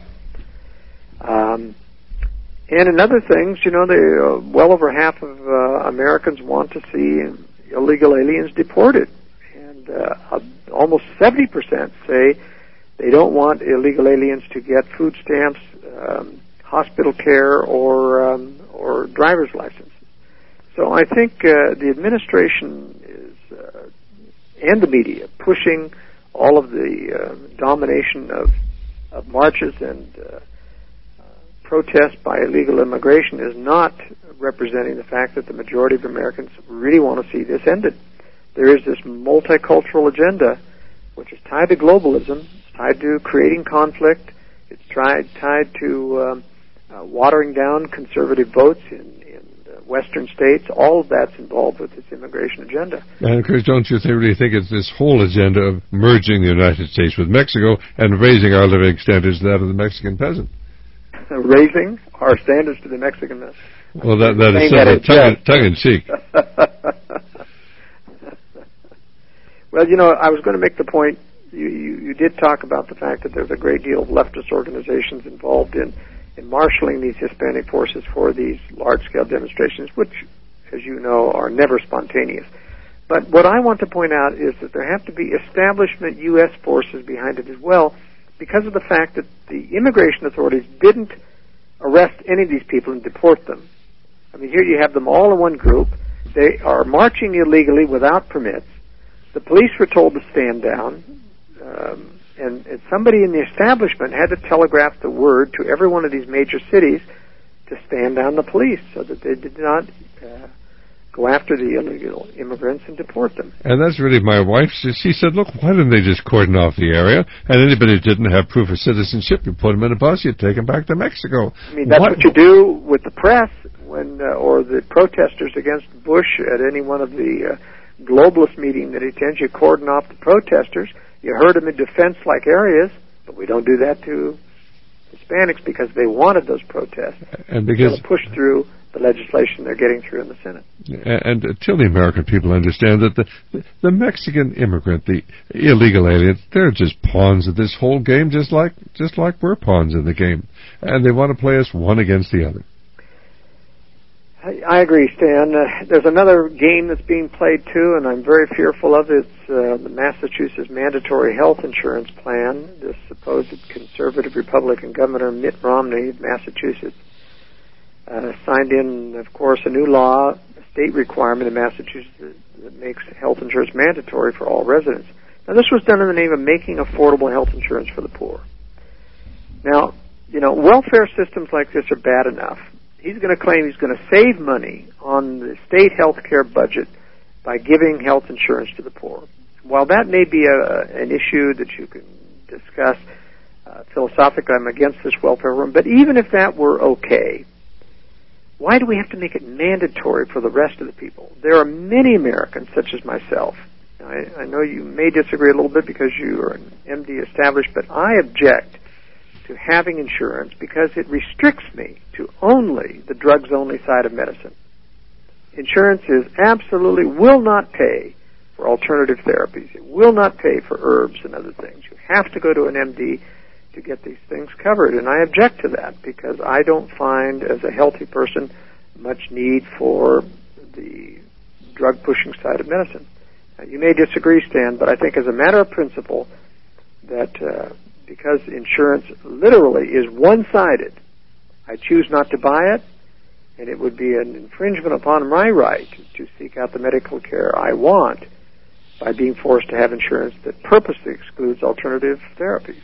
Speaker 2: And in other things, well over half of Americans want to see illegal aliens deported. And almost 70% say they don't want illegal aliens to get food stamps, hospital care, or driver's license. So I think the administration is, and the media, pushing all of the domination of marches and protests by illegal immigration is not representing the fact that the majority of Americans really want to see this ended. There is this multicultural agenda, which is tied to globalism, it's tied to creating conflict, it's tied to watering down conservative votes in Western states. All of that's involved with this immigration agenda.
Speaker 1: And of course, don't you really think it's this whole agenda of merging the United States with Mexico and raising our living standards to that of the Mexican peasant?
Speaker 2: Raising our standards to the Mexican peasant.
Speaker 1: Well, that is tongue in cheek.
Speaker 2: Well, I was going to make the point, you did talk about the fact that there's a great deal of leftist organizations involved in marshaling these Hispanic forces for these large-scale demonstrations, which, as you know, are never spontaneous. But what I want to point out is that there have to be establishment U.S. forces behind it as well, because of the fact that the immigration authorities didn't arrest any of these people and deport them. I mean, here you have them all in one group. They are marching illegally without permits. The police were told to stand down, and somebody in the establishment had to telegraph the word to every one of these major cities to stand down the police so that they did not go after the illegal immigrants and deport them.
Speaker 1: And that's really my wife. She said, look, why didn't they just cordon off the area? And anybody who didn't have proof of citizenship, you put them in a bus, you take them back to Mexico.
Speaker 2: I mean, that's what you do with the press when, or the protesters against Bush at any one of the globalist meeting that he attends. You cordon off the protesters. You herd them in defense-like areas, but we don't do that to Hispanics because they wanted those protests.
Speaker 1: And because
Speaker 2: push through the legislation they're getting through in the Senate.
Speaker 1: And until the American people understand that the Mexican immigrant, the illegal alien, they're just pawns of this whole game, just like we're pawns in the game. And they want to play us one against the other.
Speaker 2: I agree, Stan. There's another game that's being played, too, and I'm very fearful of it. It's the Massachusetts mandatory health insurance plan. This supposed conservative Republican Governor Mitt Romney of Massachusetts signed in, of course, a new law, a state requirement in Massachusetts that makes health insurance mandatory for all residents. Now, this was done in the name of making affordable health insurance for the poor. Now, welfare systems like this are bad enough. He's going to claim he's going to save money on the state health care budget by giving health insurance to the poor. While that may be an issue that you can discuss philosophically, I'm against this welfare program, but even if that were okay, why do we have to make it mandatory for the rest of the people? There are many Americans, such as myself. I know you may disagree a little bit because you are an MD established, but I object to having insurance because it restricts me to only the drugs-only side of medicine. Insurance will not pay for alternative therapies. It will not pay for herbs and other things. You have to go to an MD to get these things covered, and I object to that because I don't find, as a healthy person, much need for the drug-pushing side of medicine. Now, you may disagree, Stan, but I think as a matter of principle that because insurance literally is one-sided, I choose not to buy it, and it would be an infringement upon my right to seek out the medical care I want by being forced to have insurance that purposely excludes alternative therapies.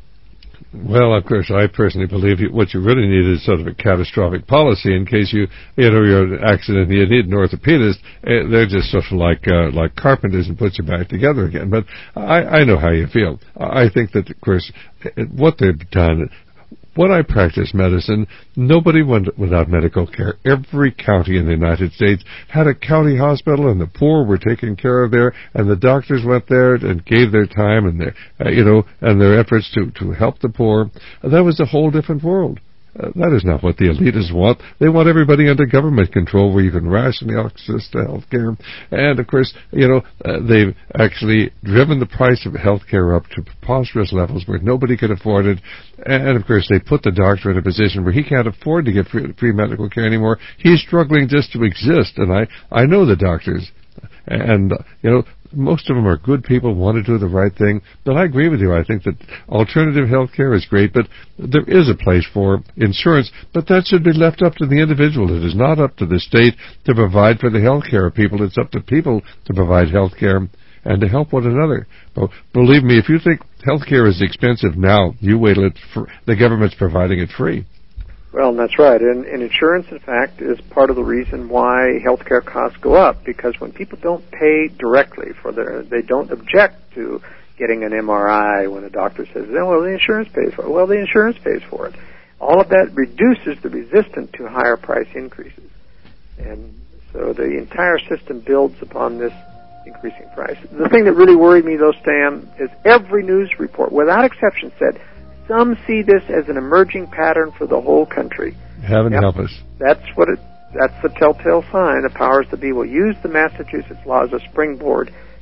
Speaker 1: Well, of course, I personally believe what you really need is sort of a catastrophic policy in case you're in an accident and you need an orthopedist. They're just sort of like carpenters and put you back together again. But I know how you feel. I think that, of course, what they've done, when I practiced medicine, nobody went without medical care. Every county in the United States had a county hospital, and the poor were taken care of there, and the doctors went there and gave their time and their, and their efforts to help the poor. That was a whole different world. That is not what the elitists want. They want everybody under government control where you can rationally access to health care. And, of course, they've actually driven the price of health care up to preposterous levels where nobody can afford it. And, of course, they put the doctor in a position where he can't afford to get free medical care anymore. He's struggling just to exist. And I know the doctors. And, most of them are good people, want to do the right thing. But I agree with you. I think that alternative health care is great, but there is a place for insurance. But that should be left up to the individual. It is not up to the state to provide for the health care of people. It's up to people to provide health care and to help one another. But believe me, if you think health care is expensive now, you wait till the government's providing it free.
Speaker 2: Well, that's right. And insurance, in fact, is part of the reason why healthcare costs go up, because when people don't pay directly they don't object to getting an MRI when a doctor says, well, the insurance pays for it. Well, the insurance pays for it. All of that reduces the resistance to higher price increases. And so the entire system builds upon this increasing price. The thing that really worried me, though, Stan, is every news report, without exception, said, some see this as an emerging pattern for the whole country.
Speaker 1: Heaven help us.
Speaker 2: That's the telltale sign. The powers that be will use the Massachusetts law as a springboard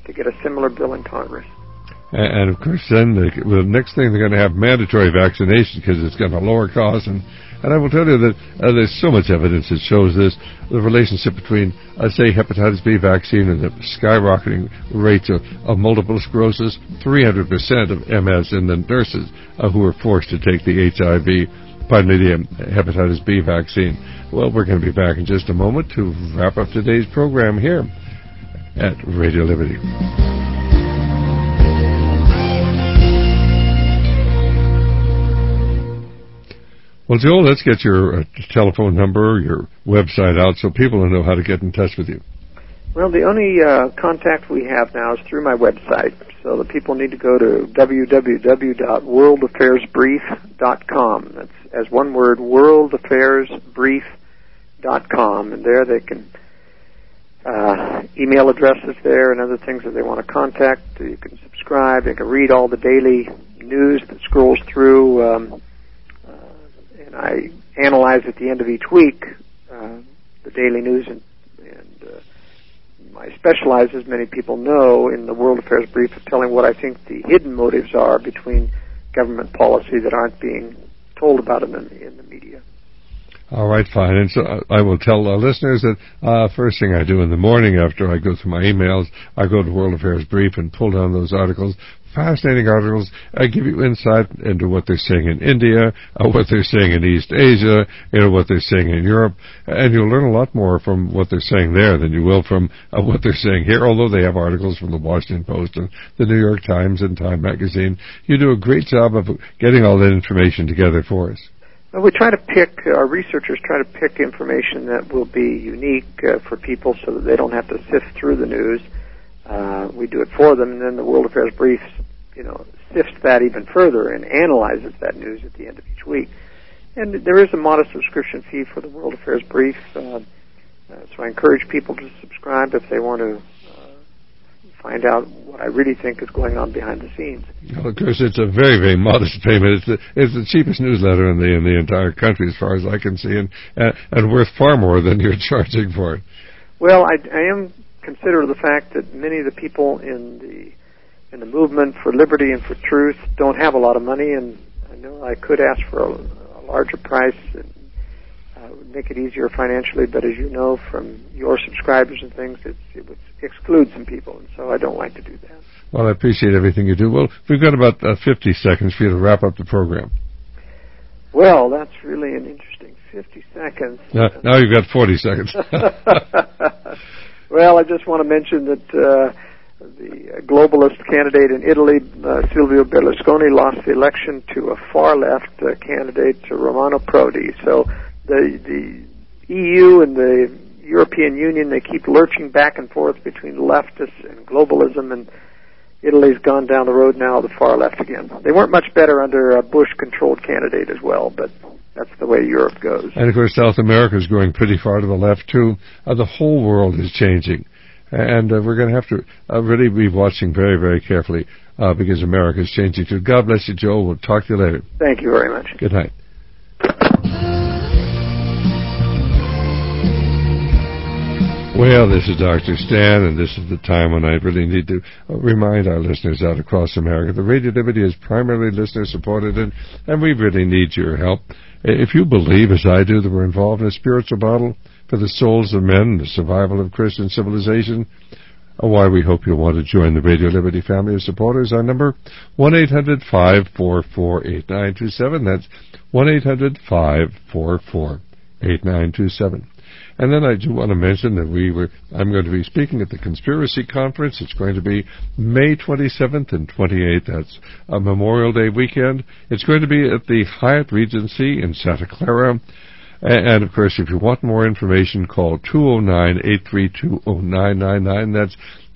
Speaker 2: to get a similar bill in Congress.
Speaker 1: And of course, then the next thing they're going to have mandatory vaccination because it's going to lower costs. And I will tell you that there's so much evidence that shows this, the relationship between, say, hepatitis B vaccine and the skyrocketing rates of multiple sclerosis, 300% of MS in the nurses who are forced to take the hepatitis B vaccine. Well, we're going to be back in just a moment to wrap up today's program here at Radio Liberty. Well, Joel, let's get your telephone number, your website out so people will know how to get in touch with you.
Speaker 2: Well, the only contact we have now is through my website. So the people need to go to www.worldaffairsbrief.com. That's, as one word, worldaffairsbrief.com. And there they can email addresses there and other things that they want to contact. You can subscribe. They can read all the daily news that scrolls through. And I analyze at the end of each week the daily news, and I specialize, as many people know, in the World Affairs Brief of telling what I think the hidden motives are between government policy that aren't being told about in the media.
Speaker 1: All right, fine. And so I will tell listeners that first thing I do in the morning after I go through my emails, I go to World Affairs Brief and pull down those articles. Fascinating articles. I give you insight into what they're saying in India, what they're saying in East Asia, what they're saying in Europe, and you'll learn a lot more from what they're saying there than you will from what they're saying here, although they have articles from the Washington Post and the New York Times and Time Magazine. You do a great job of getting all that information together for us.
Speaker 2: Well, we try to pick, our researchers try to pick information that will be unique for people so that they don't have to sift through the news. We do it for them, and then the World Affairs Brief, sifts that even further and analyzes that news at the end of each week. And there is a modest subscription fee for the World Affairs Brief, so I encourage people to subscribe if they want to find out what I really think is going on behind the scenes.
Speaker 1: Well, of course, it's a very, very modest payment. It's the cheapest newsletter in the entire country, as far as I can see, and worth far more than you're charging for it.
Speaker 2: Well, I am considerate of the fact that many of the people in the movement for liberty and for truth don't have a lot of money, and I know I could ask for a larger price and would make it easier financially, but as you know from your subscribers and things, it would exclude some people, and so I don't like to do that.
Speaker 1: Well, I appreciate everything you do. Well, we've got about 50 seconds for you to wrap up the program.
Speaker 2: Well, that's really an interesting 50 seconds.
Speaker 1: Now you've got 40 seconds.
Speaker 2: Well, I just want to mention that the globalist candidate in Italy, Silvio Berlusconi, lost the election to a far-left candidate, Romano Prodi. So the EU and the European Union, they keep lurching back and forth between leftists and globalism, and Italy's gone down the road now the far left again. They weren't much better under a Bush-controlled candidate as well, but that's the way Europe goes. And,
Speaker 1: of course, South America is going pretty far to the left, too. The whole world is changing. And we're going to have to really be watching very, very carefully because America is changing, too. God bless you, Joel. We'll talk to you later.
Speaker 2: Thank you very much.
Speaker 1: Good night. Well, this is Dr. Stan, and this is the time when I really need to remind our listeners out across America that Radio Liberty is primarily listener-supported, and we really need your help. If you believe, as I do, that we're involved in a spiritual battle for the souls of men and the survival of Christian civilization, why, we hope you'll want to join the Radio Liberty family of supporters. Our number, 1-800-544-8927. That's 1-800-544-8927. And then I do want to mention that I'm going to be speaking at the Conspiracy Conference. It's going to be May 27th and 28th. That's a Memorial Day weekend. It's going to be at the Hyatt Regency in Santa Clara. And, of course, if you want more information, call 209-832-0999. That's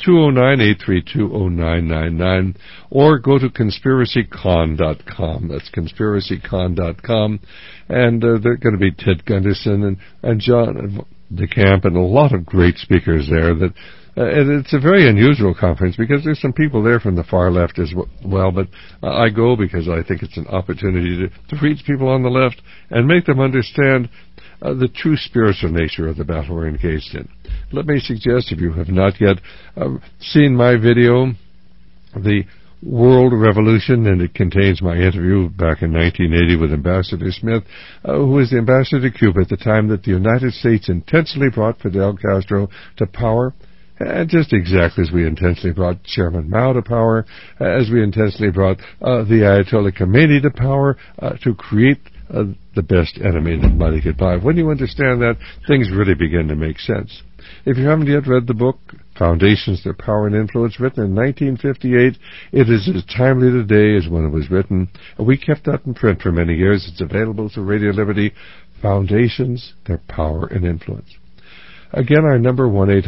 Speaker 1: 209-832-0999. Or go to conspiracycon.com. That's conspiracycon.com. And they're going to be Ted Gunderson and John DeCamp and a lot of great speakers there. And it's a very unusual conference because there's some people there from the far left as well, but I go because I think it's an opportunity to reach people on the left and make them understand the true spiritual nature of the battle we're engaged in. let me suggest, if you have not yet seen my video, The World Revolution, and it contains my interview back in 1980 with Ambassador Smith, who was the ambassador to Cuba at the time that the United States intentionally brought Fidel Castro to power, and just exactly as we intentionally brought Chairman Mao to power, as we intentionally brought the Ayatollah Khomeini to power, to create the best enemy that money could buy. When you understand that, things really begin to make sense. If you haven't yet read the book, Foundations, Their Power and Influence, written in 1958, it is as timely today as when it was written. We kept that in print for many years. It's available through Radio Liberty, Foundations, Their Power and Influence. Again, our number,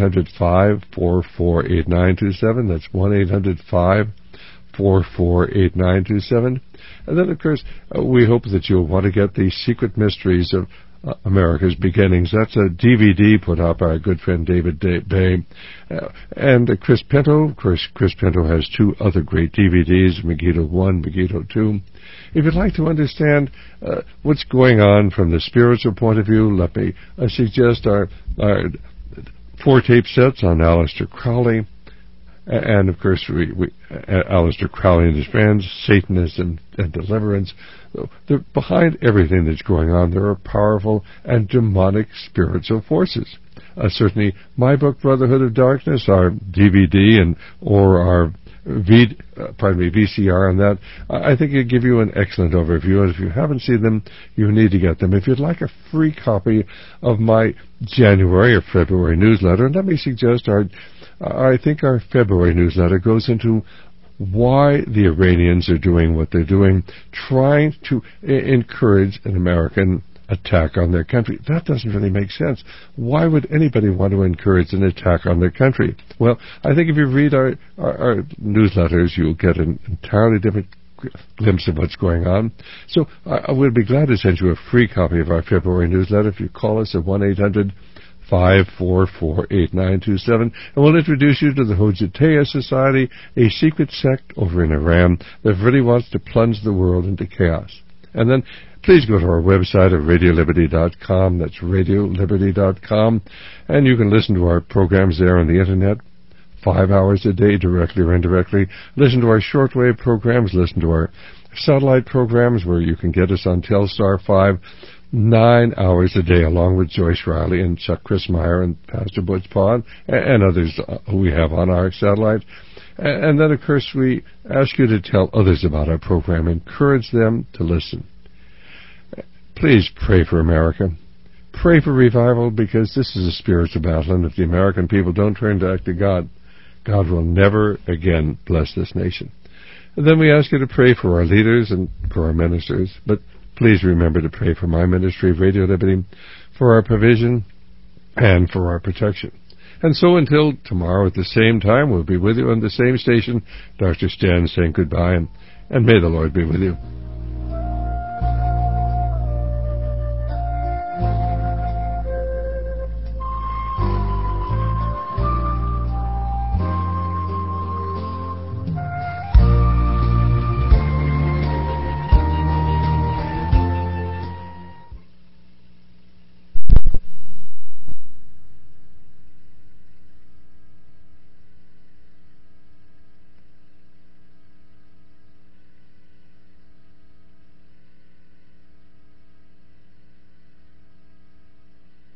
Speaker 1: 1-800-544-8927. That's 1-800-544-8927. And then, of course, we hope that you'll want to get the Secret Mysteries of America's Beginnings. That's a DVD put out by our good friend David Bay. And Chris Pinto. Of course, Chris Pinto has two other great DVDs, Megiddo 1, Megiddo 2. If you'd like to understand what's going on from the spiritual point of view, let me suggest our 4 tape sets on Aleister Crowley. And, of course, Aleister Crowley and his friends, Satanism and Deliverance. Behind everything that's going on, there are powerful and demonic spiritual forces. Certainly, my book, Brotherhood of Darkness, our DVD or our VCR on that, I think it'll give you an excellent overview. And if you haven't seen them, you need to get them. If you'd like a free copy of my January or February newsletter, and let me suggest I think our February newsletter goes into why the Iranians are doing what they're doing, trying to encourage an American attack on their country. That doesn't really make sense. Why would anybody want to encourage an attack on their country? Well, I think if you read our newsletters, you'll get an entirely different glimpse of what's going on. So I would be glad to send you a free copy of our February newsletter if you call us at 1-800-544-8927, and we'll introduce you to the Hojataya Society, a secret sect over in Iran that really wants to plunge the world into chaos. And then please go to our website at RadioLiberty.com. That's RadioLiberty.com, and you can listen to our programs there on the Internet 5 hours a day, directly or indirectly. Listen to our shortwave programs, listen to our satellite programs where you can get us on Telstar 5 9 hours a day, along with Joyce Riley and Chuck Chris Meyer and Pastor Butch Pond and others who we have on our satellite. And then, of course, we ask you to tell others about our program. Encourage them to listen. Please pray for America. Pray for revival, because this is a spiritual battle, and if the American people don't turn back to God, God will never again bless this nation. And then we ask you to pray for our leaders and for our ministers, but please remember to pray for my ministry, Radio Liberty, for our provision and for our protection. And so until tomorrow at the same time, we'll be with you on the same station. Dr. Stan saying goodbye, and may the Lord be with you.